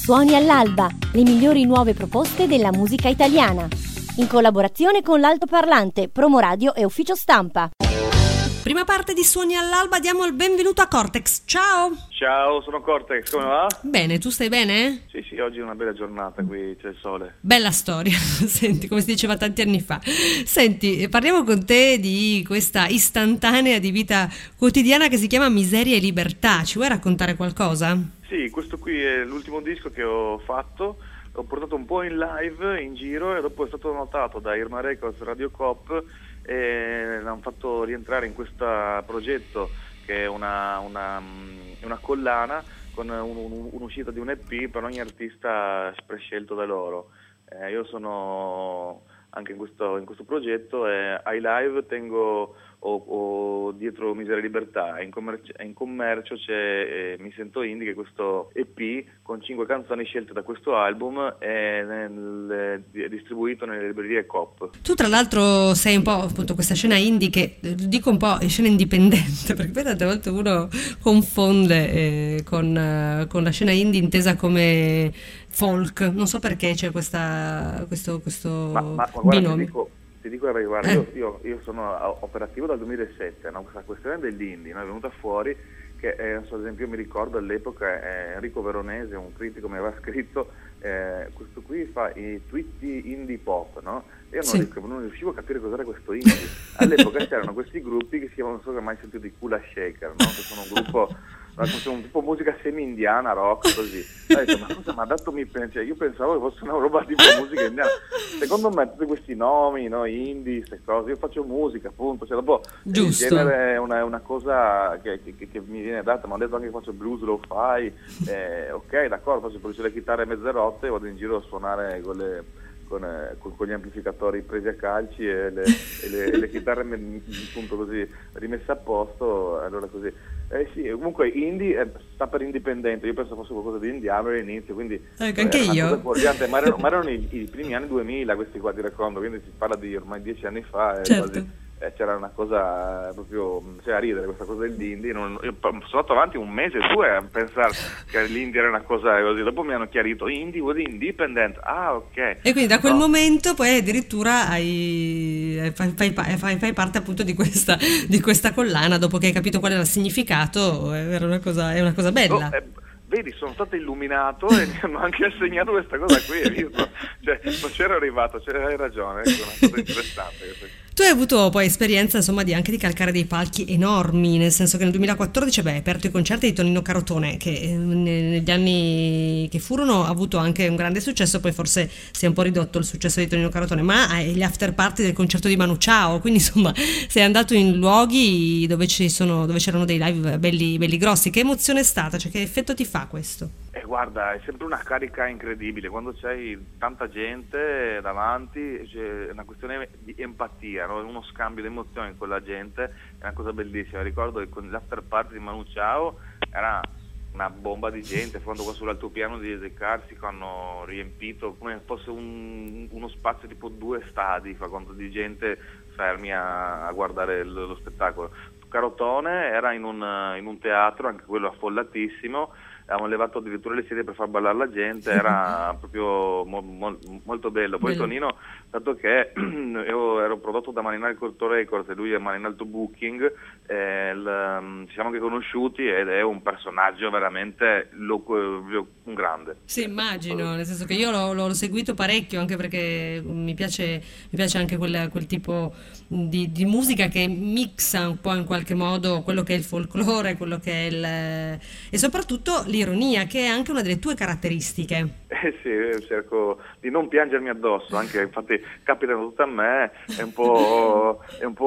Suoni all'alba, le migliori nuove proposte della musica italiana. In collaborazione con l'Altoparlante, Promoradio e Ufficio Stampa. Prima parte di Suoni all'alba, diamo il benvenuto a Cortex. Ciao! Ciao, sono Cortex, come va? Bene, tu stai bene? Sì, oggi è una bella giornata, qui c'è il sole. Bella storia, senti, come si diceva tanti anni fa. Senti, parliamo con te di questa istantanea di vita quotidiana che si chiama Miseria e Libertà. Ci vuoi raccontare qualcosa? Sì, questo qui è l'ultimo disco che ho fatto. L'ho portato un po' in live, in giro, e dopo è stato notato da Irma Records, Radio Coop, e l'hanno fatto rientrare in questo progetto che è una collana con un'uscita di un EP per ogni artista prescelto da loro. Io sono anche in questo progetto e ai live tengo o dietro Miseria e Libertà, in commercio c'è Mi Sento Indie, che è questo EP con 5 canzoni scelte da questo album e distribuito nelle librerie Coop. Tu tra l'altro sei un po' appunto questa scena indie che, dico un po' scena indipendente, perché poi tante volte uno confonde con la scena indie intesa come folk, non so perché c'è questo ma binomio. Ti dico guarda, io sono operativo dal 2007, no? Questa questione dell'indie, no? È venuta fuori che, ad esempio, io mi ricordo all'epoca Enrico Veronese, un critico, mi aveva scritto questo qui fa i tweety indie pop, no? Io non riuscivo a capire cos'era questo indie. All'epoca c'erano questi gruppi che si chiamano, non so se hai mai sentito, di Kula Shaker, no? Che sono un gruppo, un tipo musica semi-indiana, rock, così. Ho detto, ma cosa mi ha dato io pensavo che fosse una roba tipo musica indiana. Secondo me tutti questi nomi, no, indie, queste cose, io faccio musica, appunto, cioè dopo il genere è una cosa che mi viene data, ma ho detto anche che faccio blues, lo-fi, ok, d'accordo, faccio produrre le chitarre mezze rotte e vado in giro a suonare con gli amplificatori presi a calci e le chitarre appunto così rimesse a posto, allora così. Sì, comunque indie sta per indipendente, io penso fosse qualcosa di indiano all'inizio, quindi anche io. Ma erano i primi anni 2000 questi qua, ti racconto, quindi si parla di ormai 10 anni fa, certo. C'era una cosa proprio, a ridere questa cosa dell'indie. Io sono stato avanti un mese o due a pensare che l'indie era una cosa così, dopo mi hanno chiarito indie vuol dire independent, ok. E quindi da quel momento poi addirittura fai parte appunto di questa collana, dopo che hai capito qual era il significato, è una cosa bella. Vedi, sono stato illuminato e mi hanno anche assegnato questa cosa qui, hai visto? Cioè, non c'ero arrivato, hai ragione, è una cosa interessante. Tu hai avuto poi esperienza, insomma, anche di calcare dei palchi enormi, nel senso che nel 2014 hai aperto i concerti di Tonino Carotone, che negli anni che furono ha avuto anche un grande successo, poi forse si è un po' ridotto il successo di Tonino Carotone, ma hai gli after party del concerto di Manu Chao, quindi insomma sei andato in luoghi dove c'erano dei live belli grossi. Che emozione è stata? Cioè, che effetto ti fa questo? Guarda, è sempre una carica incredibile quando c'hai tanta gente davanti, c'è una questione di empatia, no? Uno scambio di emozioni con la gente è una cosa bellissima. Ricordo che con l'after party di Manu Chao era una bomba di gente, quando qua sull'altopiano di Carsico hanno riempito come fosse uno spazio tipo 2 stadi, fa conto, di gente fermi a guardare lo spettacolo. Carotone era in un teatro, anche quello affollatissimo. Avevamo levato addirittura le sedie per far ballare la gente, era proprio molto bello. Poi Tonino, dato che io ero prodotto da Maninal Corto Records e lui è Maninalto Booking, ci siamo anche conosciuti ed è un personaggio veramente un grande. Sì, immagino, nel senso che io l'ho seguito parecchio, anche perché mi piace anche quel tipo di musica che mixa un po' in qualche modo quello che è il folklore, quello che è e soprattutto l'ironia, che è anche una delle tue caratteristiche. Sì, cerco di non piangermi addosso, anche infatti capitano tutte a me, è un po'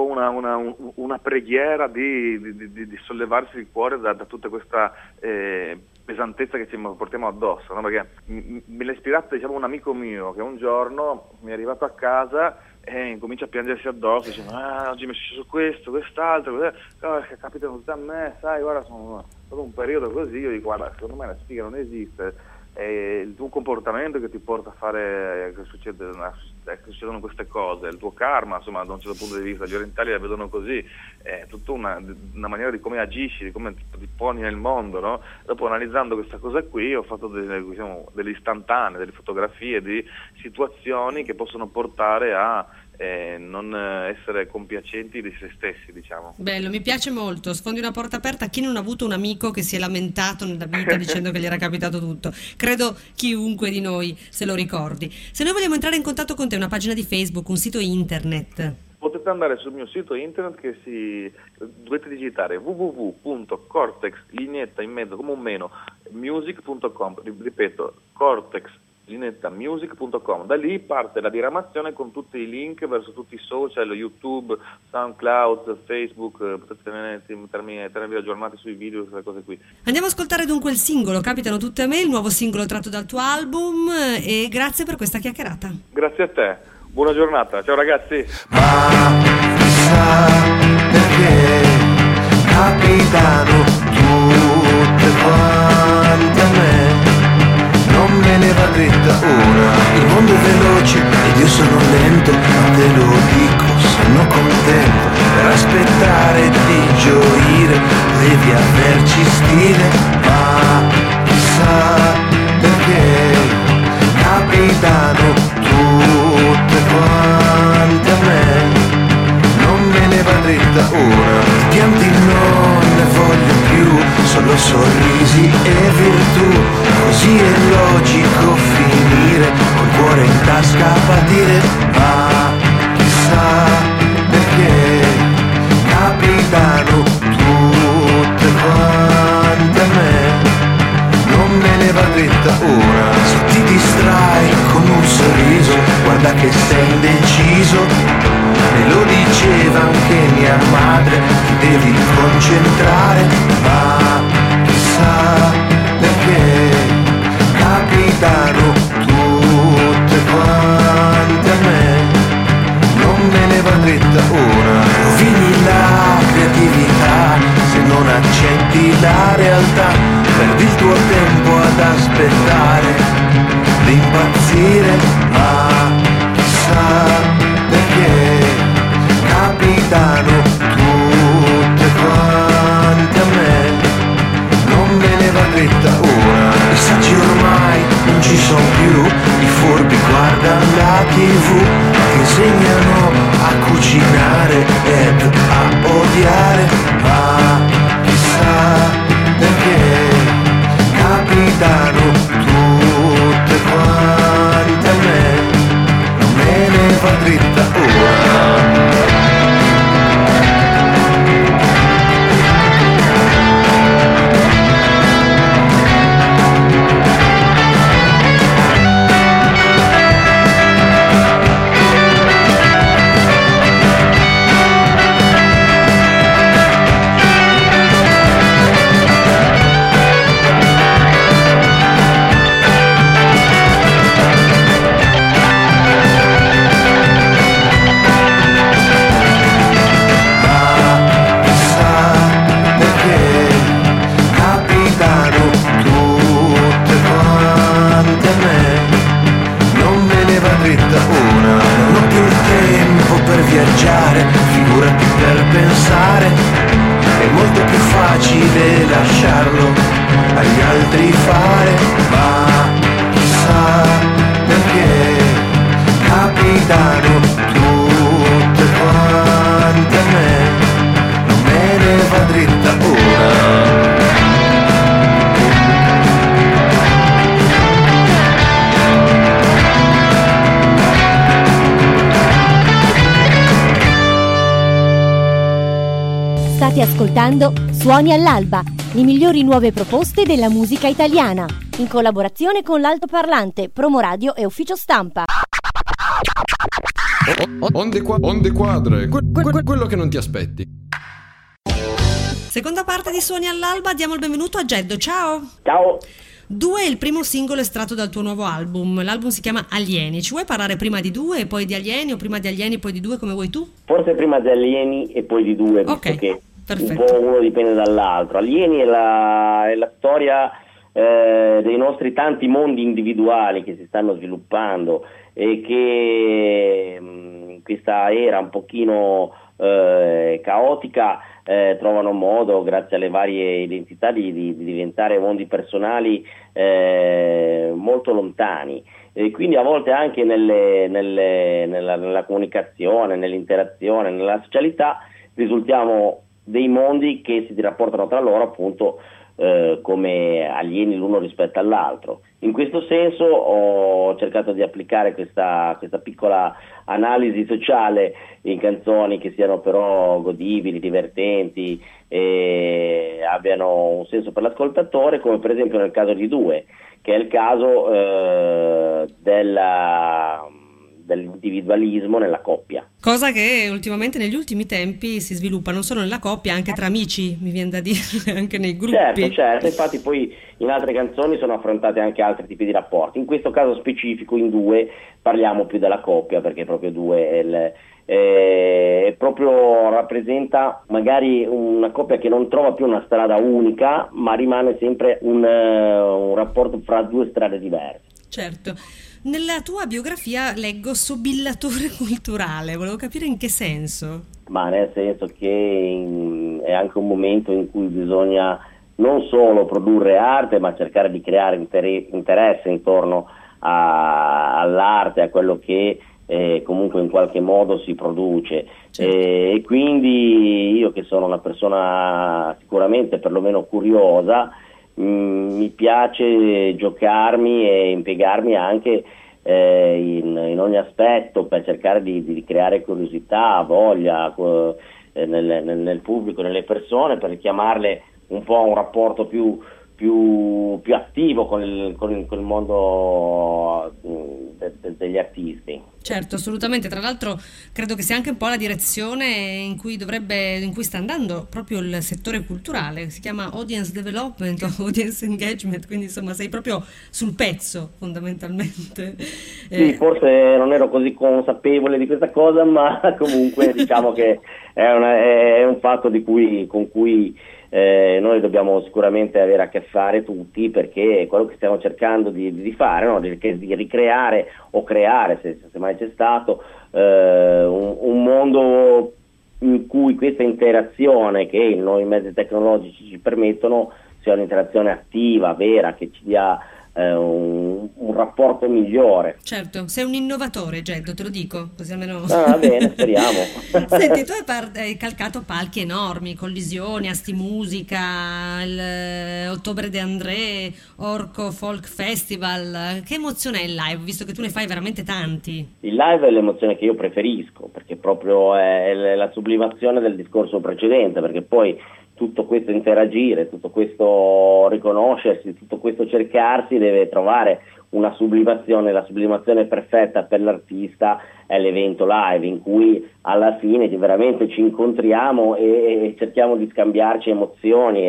una preghiera di sollevarsi il cuore da tutta questa pesantezza che ci portiamo addosso, no? Perché me l'ha ispirato, diciamo, un amico mio che un giorno mi è arrivato a casa e incomincia a piangersi addosso, dice oggi mi è successo questo, quest'altro, che capitano tutte a me, sai, guarda, sono stato un periodo così. Io dico, guarda, secondo me la sfiga non esiste, il tuo comportamento che ti porta a fare che succedono queste cose, il tuo karma, insomma, da un certo punto di vista gli orientali la vedono così, è tutta una maniera di come agisci, di come ti poni nel mondo, no? Dopo, analizzando questa cosa qui, ho fatto delle istantanee, delle fotografie di situazioni che possono portare a non essere compiacenti di se stessi, diciamo. Bello, mi piace molto, sfondi una porta aperta a chi non ha avuto un amico che si è lamentato nella vita dicendo che gli era capitato tutto. Credo chiunque di noi se lo ricordi. Se noi vogliamo entrare in contatto con te, una pagina di Facebook, un sito internet, potete andare sul mio sito internet dovete digitare www.cortex, lineetta in mezzo come un meno, music.com, ripeto, cortex music.com. Da lì parte la diramazione con tutti i link verso tutti i social, YouTube, SoundCloud, Facebook, potete tenervi aggiornati sui video, queste cose qui. Andiamo ad ascoltare dunque il singolo Capitano tutte a me, il nuovo singolo tratto dal tuo album, e grazie per questa chiacchierata. Grazie a te, buona giornata, ciao ragazzi. Ma chissà perché, capitano, tutte quante a me, non me ne va dritta una. Il mondo è veloce ed io sono lento, ma te lo dico, sono contento. Per aspettare di gioire devi averci stile. Ma chissà perché, capitano, tutte quante a me, non me ne va dritta una. Ti pianti non ne voglio più, solo sorrisi e virtù. Così è logico finire col cuore in tasca a partire. Ma chissà perché, capitano, tutte quante a me, non me ne va dritta una. Se ti distrai con un sorriso, guarda che sei indeciso. Me lo diceva anche mia madre, ti devi concentrare. Ma chissà perché, capitano, tutte quante a me, non me ne va dritta una. Rovini la creatività se non accetti la realtà, perdi il tuo tempo ad aspettare di impazzire. Ma chissà perché, capitano, tutte quante a me, non me ne va dritta una. I saggi ormai non ci sono più, i furbi guardano la TV, ti insegnano a cucinare ed a odiare. Ma chissà perché, capitano, tutte quante a me, non me ne va dritta una. Figurati per pensare, è molto più facile lasciarlo agli altri fare. Ma chissà perché, capitano, tutte quante a me, non me ne va dritta una. State ascoltando Suoni all'alba, le migliori nuove proposte della musica italiana, in collaborazione con l'Altoparlante, Promoradio e Ufficio Stampa. Onde quadre, quello che non ti aspetti. Seconda parte di Suoni all'alba, diamo il benvenuto a Geddo, ciao! Ciao! 2 è il primo singolo estratto dal tuo nuovo album, l'album si chiama Alieni, ci vuoi parlare prima di 2 e poi di Alieni, o prima di Alieni e poi di 2, come vuoi tu? Forse prima di Alieni e poi di 2, visto Ok, che perfetto. un po' uno dipende dall'altro. Alieni è la storia dei nostri tanti mondi individuali che si stanno sviluppando e che in questa era un pochino caotica trovano modo, grazie alle varie identità, di diventare mondi personali molto lontani, e quindi a volte anche nella comunicazione, nell'interazione, nella socialità risultiamo dei mondi che si rapportano tra loro appunto come alieni l'uno rispetto all'altro. In questo senso ho cercato di applicare questa piccola analisi sociale in canzoni che siano però godibili, divertenti e abbiano un senso per l'ascoltatore, come per esempio nel caso di Due, che è il caso dell'individualismo nella coppia. Cosa che ultimamente negli ultimi tempi si sviluppa non solo nella coppia, anche tra amici, mi viene da dire, anche nei gruppi. Certo, infatti poi in altre canzoni sono affrontate anche altri tipi di rapporti. In questo caso specifico, in Due, parliamo più della coppia, perché proprio Due è proprio rappresenta magari una coppia che non trova più una strada unica, ma rimane sempre un rapporto fra due strade diverse. Certo. Nella tua biografia leggo sobillatore culturale, volevo capire in che senso. Ma nel senso che è anche un momento in cui bisogna non solo produrre arte, ma cercare di creare interesse intorno all'arte, a quello che comunque in qualche modo si produce. Certo. E quindi io, che sono una persona sicuramente perlomeno curiosa, mi piace giocarmi e impiegarmi anche in ogni aspetto per cercare di creare curiosità, voglia nel pubblico, nelle persone, per richiamarle un po' a un rapporto più attivo con il mondo degli artisti. Certo, assolutamente. Tra l'altro credo che sia anche un po' la direzione in cui sta andando proprio il settore culturale. Si chiama audience development o audience engagement, quindi insomma sei proprio sul pezzo fondamentalmente. Sì, forse non ero così consapevole di questa cosa, ma comunque diciamo che è un fatto con cui noi dobbiamo sicuramente avere a che fare tutti, perché è quello che stiamo cercando di fare, no? di ricreare o creare, se mai c'è stato, un mondo in cui questa interazione che i nuovi mezzi tecnologici ci permettono sia un'interazione attiva, vera, che ci dia un rapporto migliore. Certo, sei un innovatore, Geddo, te lo dico, così almeno. Va bene, speriamo. Senti, tu hai calcato palchi enormi, Collisioni, Asti Musica, il Ottobre de André, Orco Folk Festival. Che emozione è il live, visto che tu ne fai veramente tanti? Il live è l'emozione che io preferisco, perché proprio è la sublimazione del discorso precedente, perché poi tutto questo interagire, tutto questo riconoscersi, tutto questo cercarsi deve trovare una sublimazione. La sublimazione perfetta per l'artista è l'evento live, in cui alla fine veramente ci incontriamo e cerchiamo di scambiarci emozioni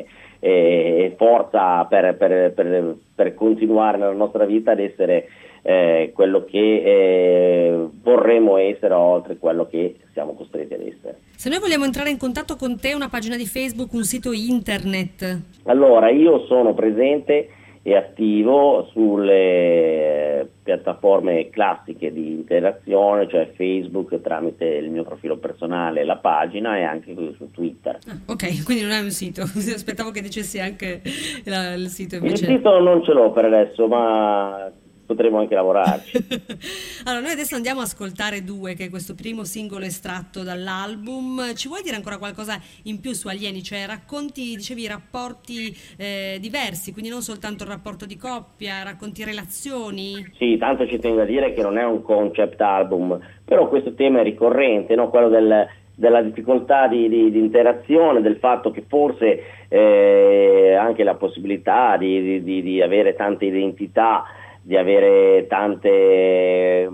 e forza per continuare nella nostra vita ad essere quello che vorremmo essere, oltre quello che siamo costretti ad essere. Se noi vogliamo entrare in contatto con te, una pagina di Facebook, un sito internet? Allora, io sono presente e attivo sulle piattaforme classiche di interazione, cioè Facebook tramite il mio profilo personale, la pagina, e anche su Twitter. Ok, quindi non hai un sito, aspettavo che dicessi anche il sito invece. Il sito non ce l'ho per adesso, ma potremo anche lavorarci. Allora, noi adesso andiamo a ascoltare Due, che è questo primo singolo estratto dall'album. Ci vuoi dire ancora qualcosa in più su Alieni? Cioè racconti, dicevi, rapporti diversi, quindi non soltanto il rapporto di coppia, racconti relazioni? Sì, tanto ci tengo a dire che non è un concept album, però questo tema è ricorrente, no? Quello della difficoltà di interazione, del fatto che forse anche la possibilità di avere tante identità, di avere tante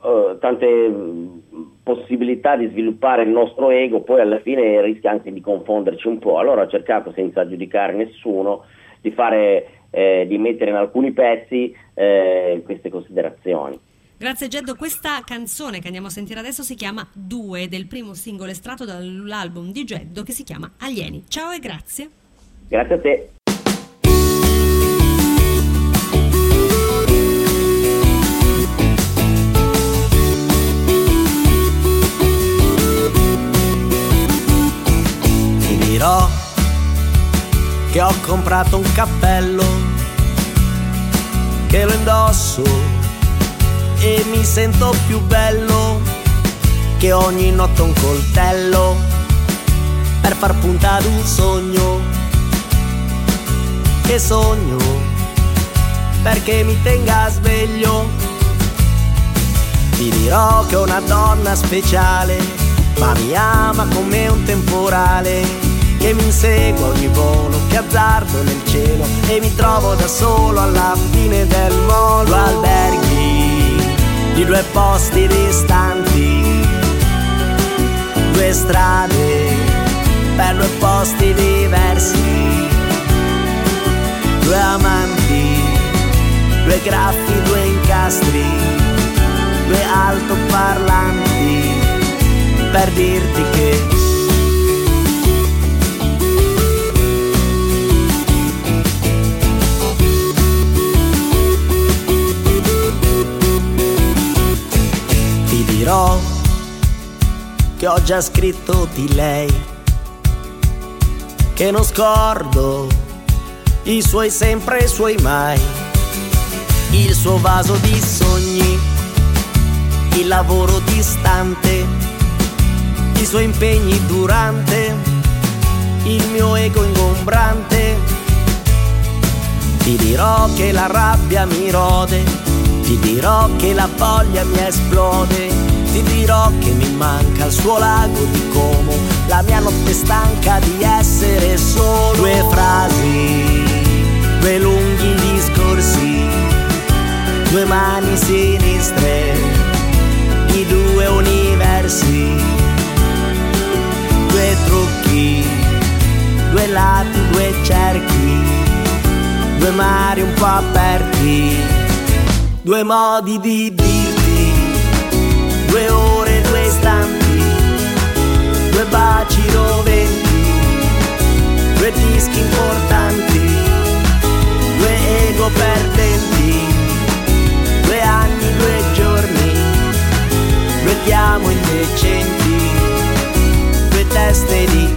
possibilità di sviluppare il nostro ego, poi alla fine rischia anche di confonderci un po'. Allora ho cercato, senza giudicare nessuno, di mettere in alcuni pezzi queste considerazioni. Grazie Geddo. Questa canzone che andiamo a sentire adesso si chiama Due, del primo singolo estratto dall'album di Geddo, che si chiama Alieni. Ciao e grazie. Grazie a te. comprato un cappello che lo indosso e mi sento più bello, che ogni notte un coltello per far punta ad un sogno, che sogno perché mi tenga sveglio. Ti dirò che è una donna speciale, ma mi ama come un temporale, che mi insegue ogni volo, che azzardo nel cielo, e mi trovo da solo alla fine del mondo. Due alberghi di due posti distanti, due strade per due posti diversi, due amanti, due graffi, due incastri, due altoparlanti, per dirti che ti dirò che ho già scritto di lei, che non scordo i suoi sempre e i suoi mai, il suo vaso di sogni, il lavoro distante, i suoi impegni durante il mio ego ingombrante. Ti dirò che la rabbia mi rode, ti dirò che la voglia mi esplode, ti dirò che mi manca il suo lago di Como, la mia notte stanca di essere solo. Due frasi, due lunghi discorsi, due mani sinistre, i due universi, due trucchi, due lati, due cerchi, due mari un po' aperti, due modi di dirti, due ore, due istanti, due baci roventi, due dischi importanti, due ego perdenti, due anni, due giorni, due ti amo indecenti, due teste di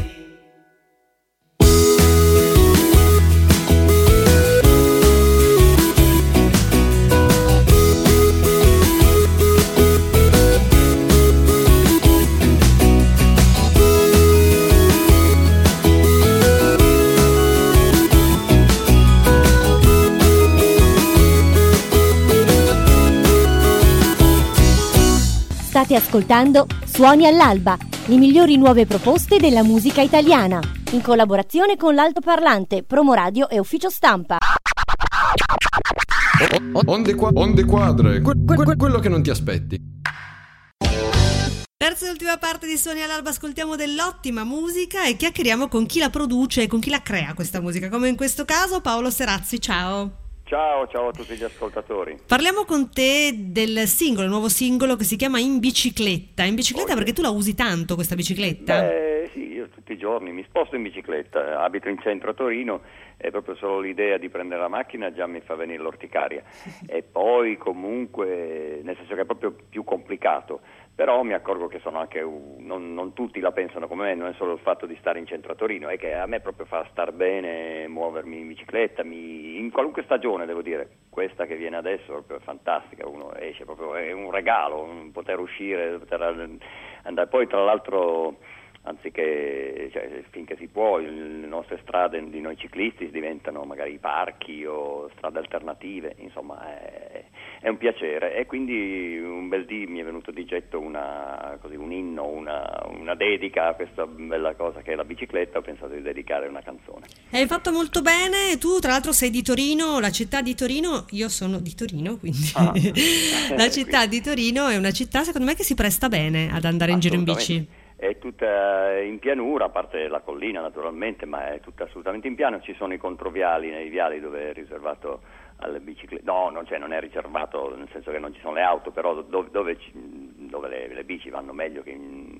State ascoltando Suoni all'alba, le migliori nuove proposte della musica italiana, in collaborazione con l'Altoparlante, Promoradio e Ufficio Stampa. Onde quadre, quello che non ti aspetti. Terza e ultima parte di Suoni all'alba, ascoltiamo dell'ottima musica e chiacchieriamo con chi la produce e con chi la crea questa musica, come in questo caso Paolo Serazzi. Ciao. Ciao a tutti gli ascoltatori. Parliamo con te del singolo, il nuovo singolo che si chiama In bicicletta. In bicicletta perché tu la usi tanto questa bicicletta? Sì, io tutti i giorni mi sposto in bicicletta, abito in centro a Torino e proprio solo l'idea di prendere la macchina già mi fa venire l'orticaria. E poi comunque, nel senso che è proprio più complicato. Però mi accorgo che sono anche non tutti la pensano come me, non è solo il fatto di stare in centro a Torino, è che a me proprio fa star bene muovermi in bicicletta, in qualunque stagione devo dire, questa che viene adesso proprio è fantastica, uno esce proprio, è un regalo poter uscire, poter andare, poi tra l'altro anziché, finché si può, le nostre strade di noi ciclisti diventano magari i parchi o strade alternative, insomma è un piacere e quindi un bel dì mi è venuto di getto un inno, una dedica a questa bella cosa che è la bicicletta, ho pensato di dedicare una canzone. Hai fatto molto bene, tu tra l'altro sei di Torino, la città di Torino, io sono di Torino, quindi la città di Torino è una città secondo me che si presta bene ad andare in giro in bici. È tutta in pianura, a parte la collina naturalmente, ma è tutta assolutamente in piano. Ci sono i controviali nei viali dove è riservato alle biciclette. No, non è riservato nel senso che non ci sono le auto, però dove le bici vanno meglio che in un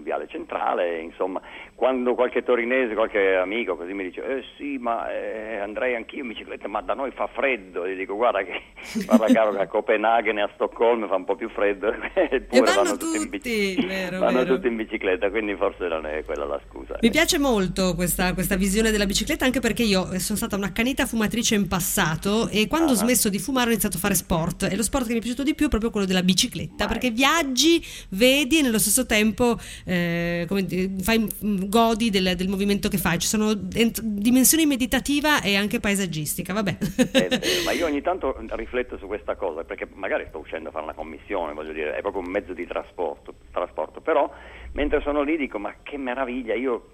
un viale centrale, insomma, quando qualche torinese, qualche amico così mi dice sì, ma andrei anch'io in bicicletta, ma da noi fa freddo, e dico guarda caro, che a Copenaghen e a Stoccolma fa un po' più freddo, eppure vanno tutti in bicicletta, quindi forse non è quella la scusa. Mi piace molto questa visione della bicicletta, anche perché io sono stata un'accanita fumatrice in passato, e quando ho smesso di fumare ho iniziato a fare sport, e lo sport che mi è piaciuto di più è proprio quello della bicicletta, perché viaggi, vedi, e nello stesso tempo godi del movimento che fai. Ci sono dimensioni meditativa e anche paesaggistica, vabbè. Ma io ogni tanto rifletto su questa cosa, perché magari sto uscendo a fare una commissione, voglio dire, è proprio un mezzo di trasporto, però mentre sono lì dico ma che meraviglia, io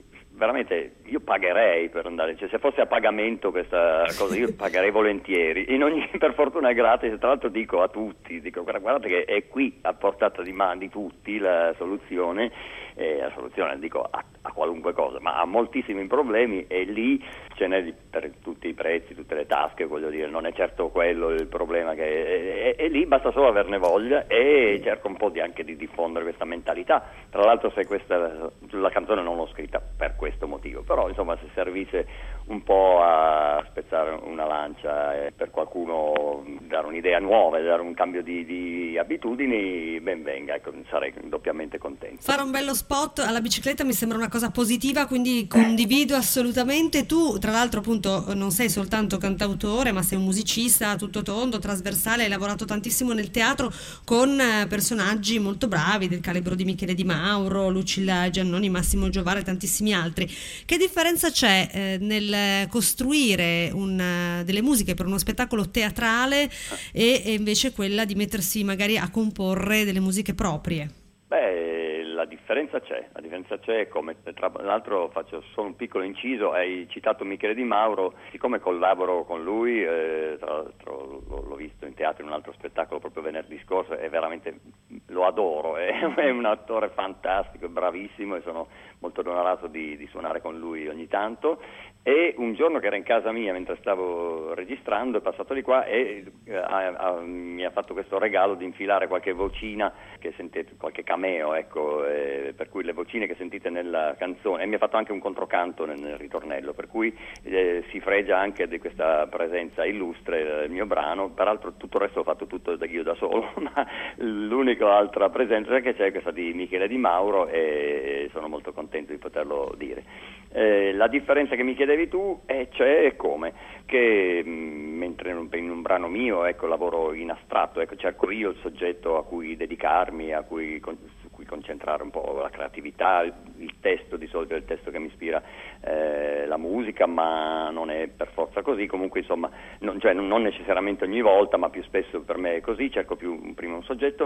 pagherei per andare, cioè se fosse a pagamento questa cosa io pagherei volentieri, per fortuna è gratis, tra l'altro dico a tutti, guardate che è qui a portata di mano di tutti la soluzione dico a qualunque cosa, ma a moltissimi problemi, e lì ce n'è per tutti i prezzi, tutte le tasche, voglio dire, non è certo quello il problema, e lì basta solo averne voglia, e cerco un po' anche di diffondere questa mentalità. Tra l'altro la canzone non l'ho scritta per questo motivo, però insomma se servisse un po' a spezzare una lancia per qualcuno, dare un'idea nuova, dare un cambio di abitudini, ben venga, ecco, sarei doppiamente contento. Fare un bello spot alla bicicletta mi sembra una cosa positiva, quindi condivido assolutamente. Tu tra l'altro appunto non sei soltanto cantautore, ma sei un musicista a tutto tondo, trasversale, hai lavorato tantissimo nel teatro con personaggi molto bravi del calibro di Michele Di Mauro, Lucilla Giannoni, Massimo Giovare e tantissimi altri. Che differenza c'è nel costruire delle musiche per uno spettacolo teatrale e invece quella di mettersi magari a comporre delle musiche proprie? La differenza c'è, come tra l'altro faccio solo un piccolo inciso, hai citato Michele Di Mauro, siccome collaboro con lui, tra l'altro l'ho visto in teatro in un altro spettacolo proprio venerdì scorso, e veramente lo adoro, è un attore fantastico, bravissimo, e sono molto onorato di suonare con lui ogni tanto. E un giorno che era in casa mia mentre stavo registrando è passato di qua e mi ha fatto questo regalo di infilare qualche vocina che sentite, qualche cameo, ecco, per cui le vocine che sentite nella canzone, e mi ha fatto anche un controcanto nel ritornello, per cui si fregia anche di questa presenza illustre del mio brano. Peraltro tutto il resto l'ho fatto tutto io da solo, ma l'unica altra presenza che c'è è questa di Michele Di Mauro, e sono molto contento di poterlo dire. La differenza che mi chiedevi tu c'è come che mentre in un brano mio, ecco, lavoro in astratto, ecco, cerco io il soggetto a cui dedicarmi, su cui concentrare un po' la creatività, il testo, di solito è il testo che mi ispira la musica, ma non è per forza così, comunque insomma non necessariamente ogni volta, ma più spesso per me è così, cerco prima un soggetto.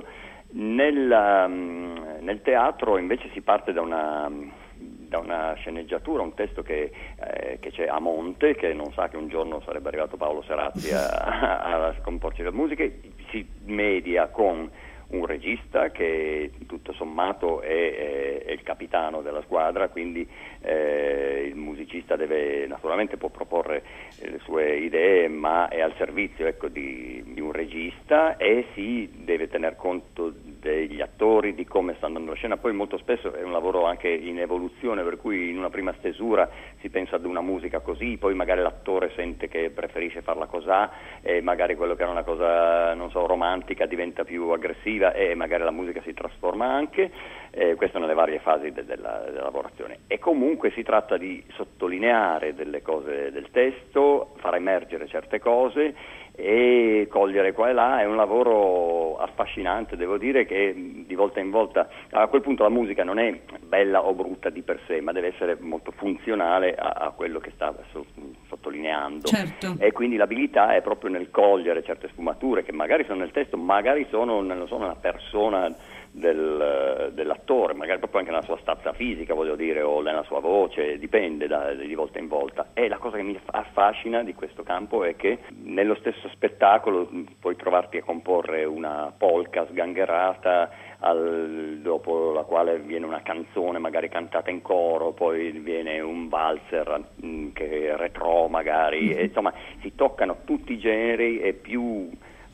Nel teatro invece si parte da una sceneggiatura, un testo che c'è a monte, che non sa che un giorno sarebbe arrivato Paolo Serazzi a scomporci le musiche, si media con un regista che tutto sommato è il capitano della squadra, quindi il musicista naturalmente può proporre le sue idee, ma è al servizio, ecco, di un regista, e si deve tener conto degli attori, di come stanno andando la scena. Poi molto spesso è un lavoro anche in evoluzione, per cui in una prima stesura si pensa ad una musica così, poi magari l'attore sente che preferisce farla cosà, e magari quello che era una cosa, non so, romantica diventa più aggressiva, e magari la musica si trasforma anche, questo nelle varie fasi della lavorazione. E comunque si tratta di sottolineare delle cose del testo, far emergere certe cose e cogliere qua e là. È un lavoro affascinante, devo dire, che di volta in volta, a quel punto la musica non è bella o brutta di per sé, ma deve essere molto funzionale a quello che sta sottolineando. Certo. E quindi l'abilità è proprio nel cogliere certe sfumature che magari sono nel testo, magari sono nella persona dell'attore, magari proprio anche nella sua stazza fisica, voglio dire, o nella sua voce, dipende di volta in volta. E la cosa che mi affascina di questo campo è che nello stesso spettacolo puoi trovarti a comporre una polka sgangherata, dopo la quale viene una canzone magari cantata in coro, poi viene un valzer che è retro magari, e, insomma, si toccano tutti i generi, e più